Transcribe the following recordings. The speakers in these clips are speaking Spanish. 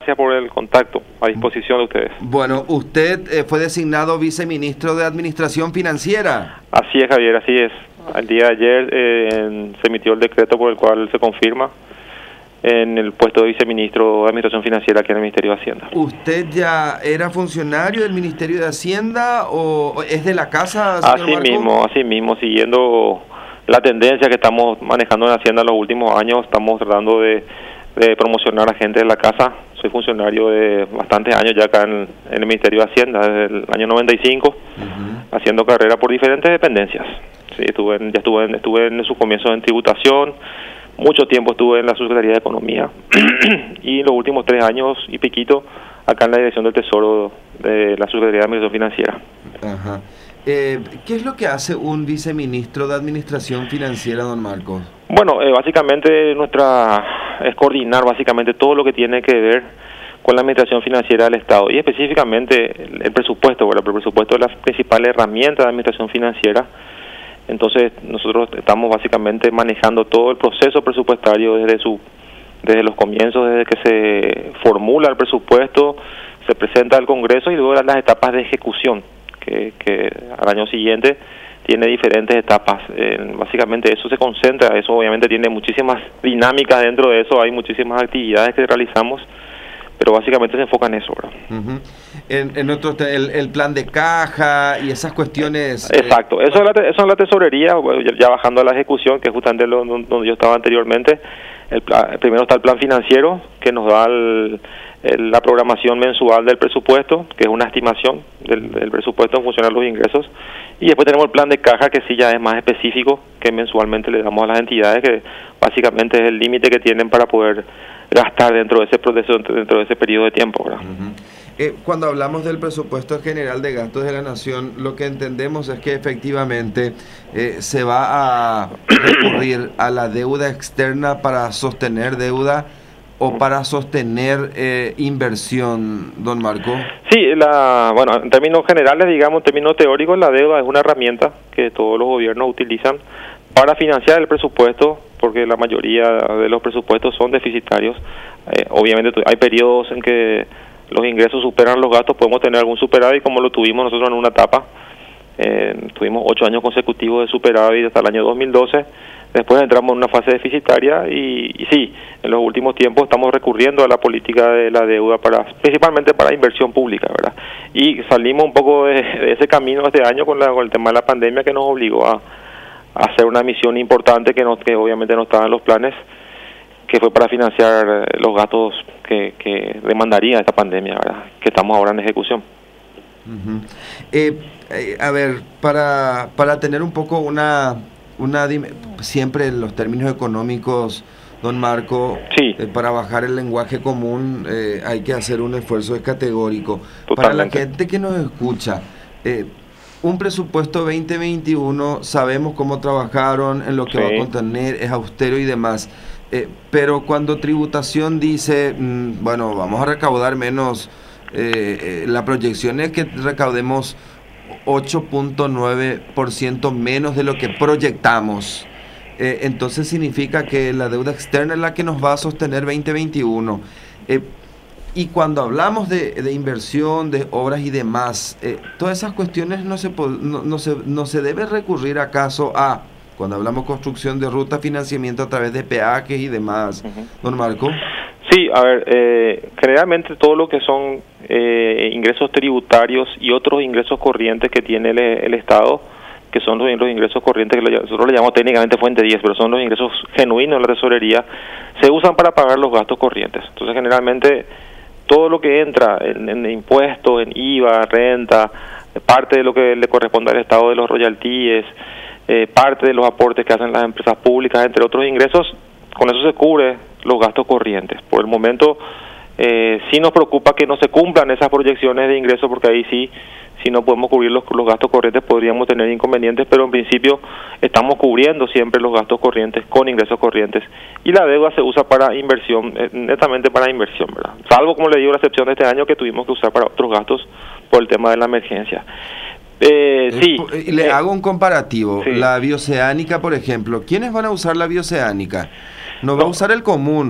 gracias por el contacto, a disposición de ustedes. Bueno, usted fue designado viceministro de Administración Financiera. Así es, Javier, así es. El día de ayer se emitió el decreto por el cual se confirma en el puesto de viceministro de Administración Financiera aquí en el Ministerio de Hacienda. ¿Usted ya era funcionario del Ministerio de Hacienda o es de la casa, señor Marco? Así mismo, siguiendo la tendencia que estamos manejando en Hacienda en los últimos años, estamos tratando de promocionar a gente de la casa. Soy funcionario de bastantes años ya acá en el Ministerio de Hacienda, desde el año 95, haciendo carrera por diferentes dependencias. Sí, estuve en su comienzo en tributación, mucho tiempo estuve en la Secretaría de Economía y los últimos 3 años y piquito acá en la Dirección del Tesoro de la Secretaría de Administración Financiera. Ajá. ¿Qué es lo que hace un viceministro de Administración Financiera, don Marcos? Bueno, básicamente es coordinar básicamente todo lo que tiene que ver con la administración financiera del Estado y específicamente el presupuesto. Bueno, el presupuesto es la principal herramienta de administración financiera. Entonces nosotros estamos básicamente manejando todo el proceso presupuestario desde los comienzos, desde que se formula el presupuesto, se presenta al Congreso y luego las etapas de ejecución, que al año siguiente tiene diferentes etapas. Básicamente eso se concentra, eso obviamente tiene muchísimas dinámicas dentro de eso, hay muchísimas actividades que realizamos, pero básicamente se enfoca en eso, ¿verdad? En otro, el plan de caja y esas cuestiones. Exacto, eso es la tesorería, ya bajando a la ejecución, que es justamente donde yo estaba anteriormente. Primero está el plan financiero, que nos da la programación mensual del presupuesto, que es una estimación del presupuesto en función de los ingresos, y después tenemos el plan de caja, que sí ya es más específico, que mensualmente le damos a las entidades, que básicamente es el límite que tienen para poder gastar dentro de ese proceso, dentro de ese periodo de tiempo, ¿verdad? Cuando hablamos del presupuesto general de gastos de la Nación, lo que entendemos es que efectivamente se va a recurrir a la deuda externa para sostener deuda o para sostener inversión, don Marco. Sí, bueno, en términos generales, digamos, en términos teóricos, la deuda es una herramienta que todos los gobiernos utilizan para financiar el presupuesto, porque la mayoría de los presupuestos son deficitarios. Obviamente hay periodos en que los ingresos superan los gastos, podemos tener algún superávit, como lo tuvimos nosotros en una etapa. Tuvimos 8 años consecutivos de superávit hasta el año 2012. Después entramos en una fase deficitaria y sí, en los últimos tiempos estamos recurriendo a la política de la deuda principalmente para inversión pública, ¿verdad? Y salimos un poco de ese camino este año con el tema de la pandemia, que nos obligó a hacer una misión importante que obviamente no estaba en los planes, que fue para financiar los gastos que demandaría esta pandemia, ¿verdad? Que estamos ahora en ejecución. A ver, para tener un poco siempre en los términos económicos, don Marco, sí. Para bajar el lenguaje común hay que hacer un esfuerzo categórico. Totalmente. Para la gente que nos escucha, un presupuesto 2021, sabemos cómo trabajaron, en lo que va a contener, es austero y demás. Pero cuando tributación dice, bueno, vamos a recaudar menos, la proyección es que recaudemos 8.9% menos de lo que proyectamos. Entonces significa que la deuda externa es la que nos va a sostener 2021. Y cuando hablamos de inversión, de obras y demás, todas esas cuestiones no se debe recurrir acaso a, cuando hablamos construcción de ruta, financiamiento a través de peajes y demás, don Marco. Sí, a ver, generalmente todo lo que son ingresos tributarios y otros ingresos corrientes que tiene el Estado, que son los ingresos corrientes, que nosotros le llamamos técnicamente fuente 10, pero son los ingresos genuinos de la tesorería, se usan para pagar los gastos corrientes. Entonces, generalmente, todo lo que entra en impuestos, en IVA, renta, parte de lo que le corresponde al Estado de los royalties, parte de los aportes que hacen las empresas públicas, entre otros ingresos, con eso se cubre los gastos corrientes. Por el momento, sí nos preocupa que no se cumplan esas proyecciones de ingresos, porque ahí sí, si no podemos cubrir los gastos corrientes, podríamos tener inconvenientes, pero en principio estamos cubriendo siempre los gastos corrientes con ingresos corrientes. Y la deuda se usa para inversión, netamente para inversión, ¿verdad? Salvo, como le digo, la excepción de este año, que tuvimos que usar para otros gastos por el tema de la emergencia. Sí. Le hago un comparativo. Sí. La bioceánica, por ejemplo, ¿quiénes van a usar la bioceánica? No va a usar el común.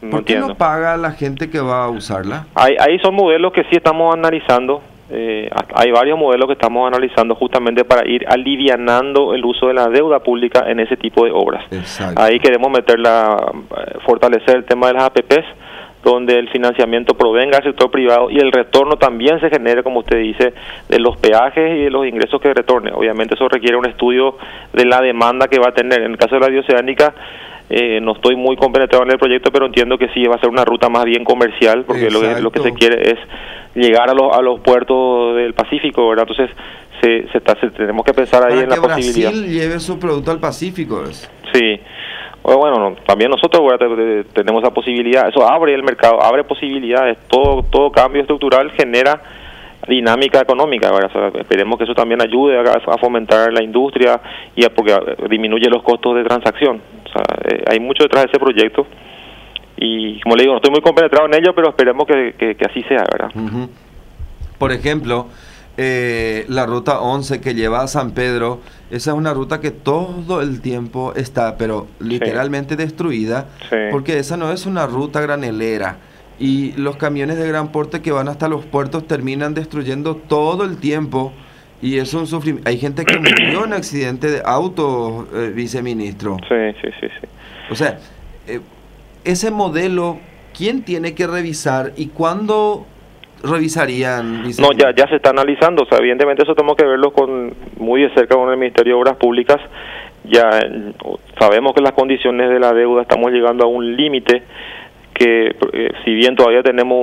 No ¿Por qué entiendo. no paga la gente que va a usarla? Ahí son modelos que sí estamos analizando. Hay varios modelos que estamos analizando justamente para ir alivianando el uso de la deuda pública en ese tipo de obras. Exacto. Ahí queremos fortalecer el tema de las APPs, donde el financiamiento provenga del sector privado y el retorno también se genere, como usted dice, de los peajes y de los ingresos que retorne. Obviamente eso requiere un estudio de la demanda que va a tener. En el caso de la bioceánica, no estoy muy compenetrado en el proyecto, pero entiendo que sí va a ser una ruta más bien comercial, porque lo que se quiere es llegar a los puertos del Pacífico, ¿verdad? Entonces tenemos que pensar ahí en la posibilidad. Brasil lleve su producto al Pacífico. Sí. Bueno, también nosotros tenemos esa posibilidad. Eso abre el mercado, abre posibilidades. Todo cambio estructural genera dinámica económica, ¿verdad? O sea, esperemos que eso también ayude a fomentar la industria porque disminuye los costos de transacción. O sea, hay mucho detrás de ese proyecto y, como le digo, no estoy muy compenetrado en ello, pero esperemos que así sea, ¿verdad? Uh-huh. Por ejemplo, la ruta 11 que lleva a San Pedro, esa es una ruta que todo el tiempo está, pero literalmente destruida, porque esa no es una ruta granelera. Y los camiones de gran porte que van hasta los puertos terminan destruyendo todo el tiempo. Y es un sufrimiento. Hay gente que murió en accidente de auto, viceministro. Sí. O sea, ese modelo, ¿quién tiene que revisar y cuándo revisarían? No, ya se está analizando. O sea, evidentemente eso tenemos que verlo muy de cerca con el Ministerio de Obras Públicas. Ya sabemos que las condiciones de la deuda estamos llegando a un límite que si bien todavía tenemos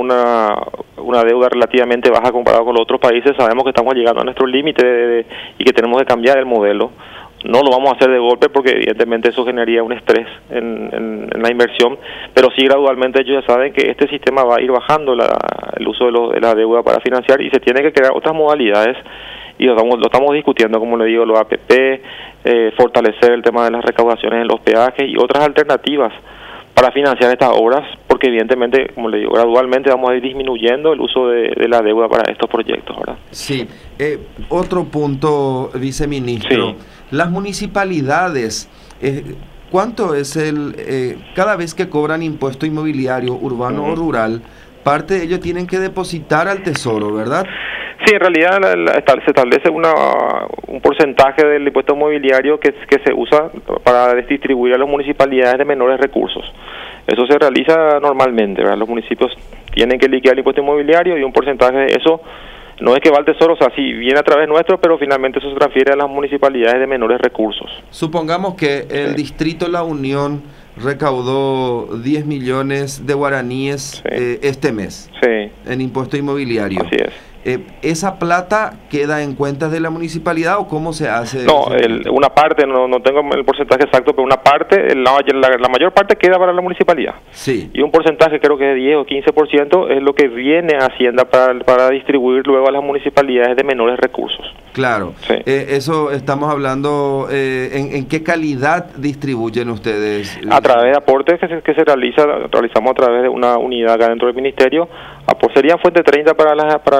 una deuda relativamente baja comparado con los otros países, sabemos que estamos llegando a nuestro límite y que tenemos que cambiar el modelo. No lo vamos a hacer de golpe porque evidentemente eso generaría un estrés en la inversión, pero sí gradualmente ellos ya saben que este sistema va a ir bajando el uso de la deuda para financiar y se tiene que crear otras modalidades y lo estamos discutiendo, como le digo, los APP, fortalecer el tema de las recaudaciones en los peajes y otras alternativas para financiar estas obras, porque evidentemente, como le digo, gradualmente vamos a ir disminuyendo el uso de la deuda para estos proyectos, ¿verdad? Sí. Otro punto, viceministro. Sí. Las municipalidades, ¿cuánto es cada vez que cobran impuesto inmobiliario urbano o rural, parte de ello tienen que depositar al Tesoro, ¿verdad? Sí, en realidad se establece un porcentaje del impuesto inmobiliario que se usa para distribuir a las municipalidades de menores recursos. Eso se realiza normalmente, ¿verdad? Los municipios tienen que liquidar el impuesto inmobiliario y un porcentaje de eso no es que va al Tesoro, o sea, sí viene a través nuestro, pero finalmente eso se transfiere a las municipalidades de menores recursos. Supongamos que el distrito La Unión recaudó 10 millones de guaraníes este mes en impuesto inmobiliario. Así es. ¿Esa plata queda en cuentas de la municipalidad o cómo se hace? No, una parte, no tengo el porcentaje exacto, pero una parte, la mayor parte queda para la municipalidad. Sí. Y un porcentaje, creo que de 10 o 15%, es lo que viene a Hacienda para distribuir luego a las municipalidades de menores recursos. Claro. Sí. Eso estamos hablando, ¿en qué calidad distribuyen ustedes? A través de aportes que realizamos a través de una unidad acá dentro del ministerio. Serían fuente 30 para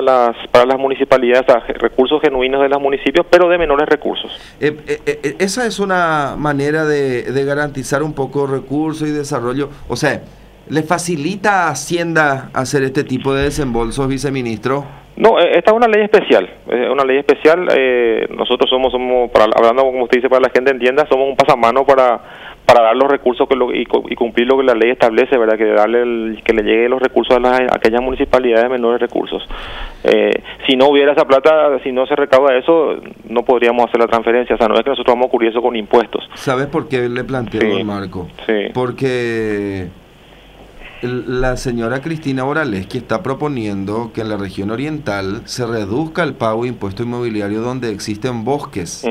las municipalidades, o sea, recursos genuinos de los municipios, pero de menores recursos. Esa es una manera de garantizar un poco recursos y desarrollo. O sea, ¿le facilita a Hacienda hacer este tipo de desembolsos, viceministro? No, esta es una ley especial. Nosotros somos hablando como usted dice, para la gente entienda, somos un pasamano para dar los recursos y cumplir lo que la ley establece, ¿verdad? Que le lleguen los recursos a aquellas municipalidades de menores recursos. Si no hubiera esa plata, si no se recauda eso, no podríamos hacer la transferencia. O sea, no es que nosotros vamos a cubrir eso con impuestos. ¿Sabes por qué le planteo, don Marco? Sí. Porque la señora Cristina Boraleski está proponiendo que en la región oriental se reduzca el pago de impuesto inmobiliario donde existen bosques.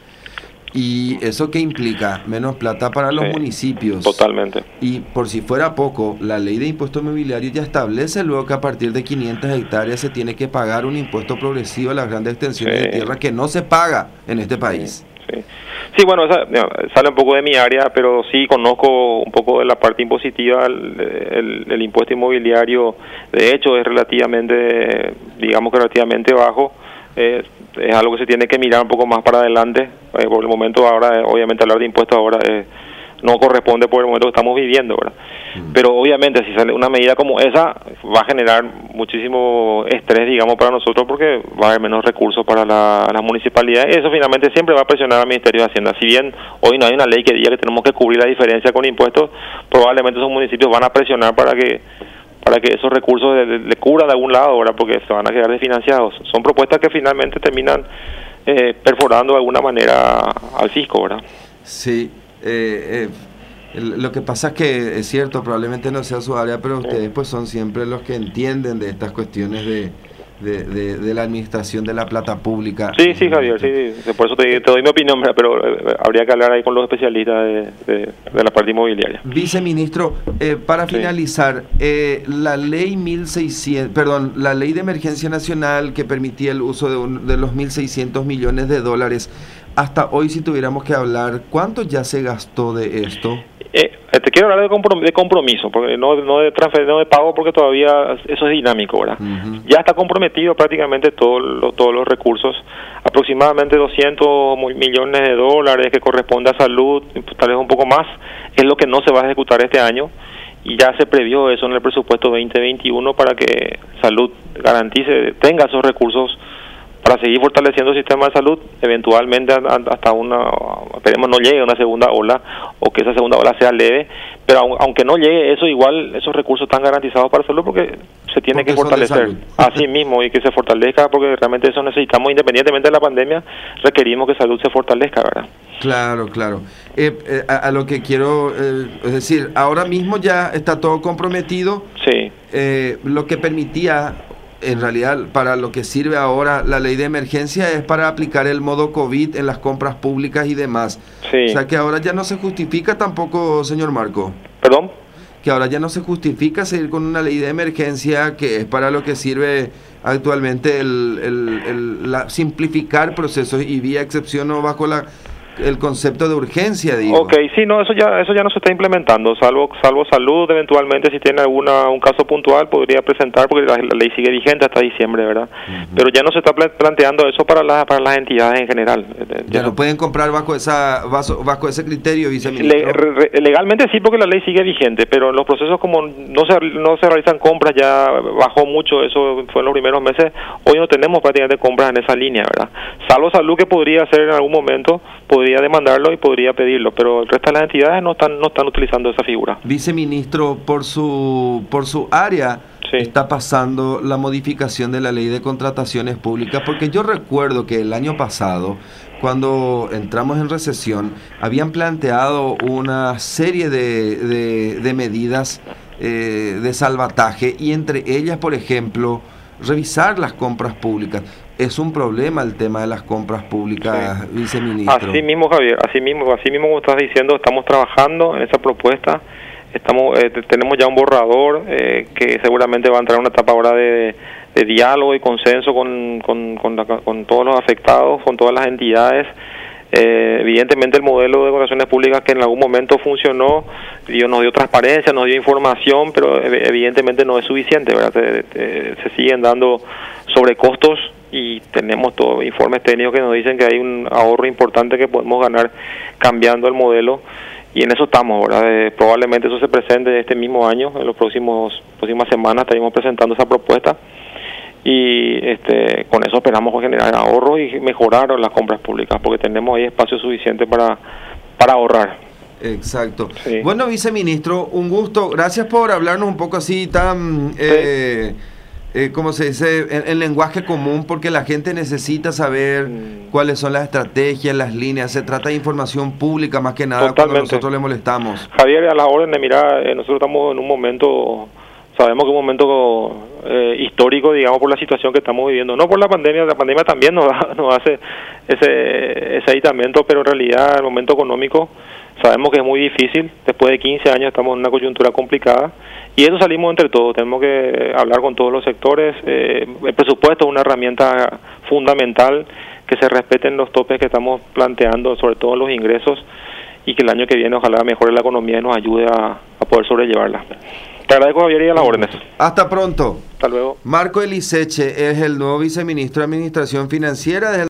¿Y eso qué implica? Menos plata para los municipios. Totalmente. Y por si fuera poco, la ley de impuesto inmobiliario ya establece luego que a partir de 500 hectáreas se tiene que pagar un impuesto progresivo a las grandes extensiones de tierra que no se paga en este país. Sí, bueno, sale un poco de mi área, pero sí conozco un poco de la parte impositiva. El impuesto inmobiliario, de hecho, es relativamente bajo. Es algo que se tiene que mirar un poco más para adelante. Por el momento ahora, obviamente hablar de impuestos ahora no corresponde por el momento que estamos viviendo, ¿verdad? Pero obviamente si sale una medida como esa va a generar muchísimo estrés, digamos, para nosotros, porque va a haber menos recursos para las municipalidades. Eso finalmente siempre va a presionar al Ministerio de Hacienda. Si bien hoy no hay una ley que diga que tenemos que cubrir la diferencia con impuestos, probablemente esos municipios van a presionar para que esos recursos le cubran de algún lado, ¿verdad? Porque se van a quedar desfinanciados. Son propuestas que finalmente terminan perforando de alguna manera al fisco, ¿verdad? Sí, lo que pasa es que es cierto, probablemente no sea su área, pero ustedes pues son siempre los que entienden de estas cuestiones de la administración de la plata pública. Sí, Javier, sí, por eso te doy mi opinión, pero habría que hablar ahí con los especialistas de la parte inmobiliaria. Viceministro, para finalizar, la ley 1600, perdón, la ley de emergencia nacional que permitía el uso de los 1.600 millones de dólares, hasta hoy, si tuviéramos que hablar, ¿cuánto ya se gastó de esto? Te quiero hablar de compromiso, porque no de transfer, no de pago, porque todavía eso es dinámico, ¿verdad? Ya está comprometido prácticamente todos los recursos, aproximadamente 200 millones de dólares que corresponde a salud, tal vez un poco más, es lo que no se va a ejecutar este año, y ya se previó eso en el presupuesto 2021 para que salud garantice, tenga esos recursos para seguir fortaleciendo el sistema de salud, eventualmente hasta esperemos no llegue a una segunda ola, o que esa segunda ola sea leve, pero aunque no llegue eso, igual esos recursos están garantizados para salud, porque se tiene que fortalecer así mismo, y que se fortalezca, porque realmente eso necesitamos, independientemente de la pandemia, requerimos que salud se fortalezca, ¿verdad? Claro. A lo que quiero, es decir, ahora mismo ya está todo comprometido. Sí. Lo que permitía, en realidad, para lo que sirve ahora la ley de emergencia es para aplicar el modo COVID en las compras públicas y demás. Sí. O sea que ahora ya no se justifica tampoco, señor Marco. ¿Perdón? Que ahora ya no se justifica seguir con una ley de emergencia que es para lo que sirve actualmente simplificar procesos y vía excepción o bajo el concepto de urgencia, digo. Ok, sí, no, eso ya no se está implementando, salvo salud, eventualmente si tiene un caso puntual podría presentar, porque la ley sigue vigente hasta diciembre, ¿verdad? Pero ya no se está planteando eso para las entidades en general. Ya no pueden comprar bajo ese criterio, viceministro. Legalmente sí, porque la ley sigue vigente, pero en los procesos, como no se realizan compras, ya bajó mucho, eso fue en los primeros meses. Hoy no tenemos prácticamente compras en esa línea, ¿verdad? Salvo salud, que podría hacer en algún momento, podría demandarlo y podría pedirlo, pero el resto de las entidades no están utilizando esa figura. Viceministro, por su área, sí, está pasando la modificación de la ley de contrataciones públicas, porque yo recuerdo que el año pasado, cuando entramos en recesión, habían planteado una serie de medidas de salvataje, y entre ellas, por ejemplo, revisar las compras públicas. Es un problema el tema de las compras públicas, sí, viceministro. Así mismo, Javier, así mismo como estás diciendo, estamos trabajando en esa propuesta. Tenemos ya un borrador que seguramente va a entrar en una etapa ahora de diálogo y consenso con todos los afectados, con todas las entidades. Evidentemente el modelo de contrataciones públicas, que en algún momento funcionó, nos dio transparencia, nos dio información, pero evidentemente no es suficiente, ¿verdad? Se siguen dando sobrecostos, y tenemos todos informes técnicos que nos dicen que hay un ahorro importante que podemos ganar cambiando el modelo, y en eso estamos, ¿verdad? Probablemente eso se presente este mismo año, en las próximas semanas estaremos presentando esa propuesta, y con eso esperamos generar ahorros y mejorar las compras públicas, porque tenemos ahí espacio suficiente para ahorrar. Exacto. Sí. Bueno, viceministro, un gusto. Gracias por hablarnos un poco así tan, ¿cómo se dice?, en lenguaje común, porque la gente necesita saber cuáles son las estrategias, las líneas. Se trata de información pública más que nada. Totalmente. Cuando nosotros le molestamos. Javier, a las órdenes, mira, nosotros estamos en un momento... Sabemos que es un momento histórico, digamos, por la situación que estamos viviendo. No por la pandemia también nos hace ese aislamiento, pero en realidad el momento económico sabemos que es muy difícil. Después de 15 años estamos en una coyuntura complicada, y eso salimos entre todos. Tenemos que hablar con todos los sectores. El presupuesto es una herramienta fundamental, que se respeten los topes que estamos planteando, sobre todo los ingresos, y que el año que viene ojalá mejore la economía y nos ayude a poder sobrellevarla. Te agradezco, Javier, y a las órdenes. Hasta pronto. Hasta luego. Marco Eliseche es el nuevo viceministro de Administración Financiera.